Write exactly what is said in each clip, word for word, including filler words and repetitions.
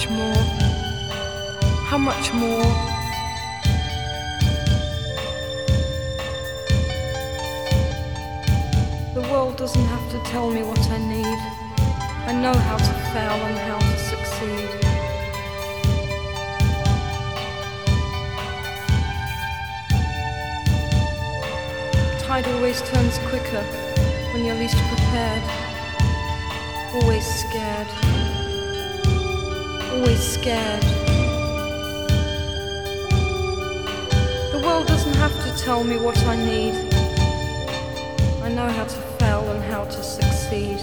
much more? How much more? The world doesn't have to tell me what I need. I know how to fail and how to succeed. Tide always turns quicker when you're least prepared. Always scared. Always scared. The world doesn't have to tell me what I need. I know how to fail and how to succeed.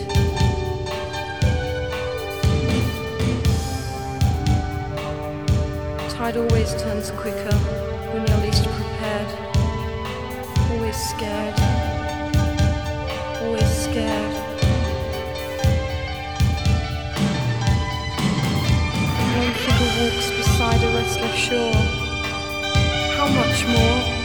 Tide always turns quicker when you're least prepared. Always scared. Always scared. One figure walks beside a restless shore. How much more?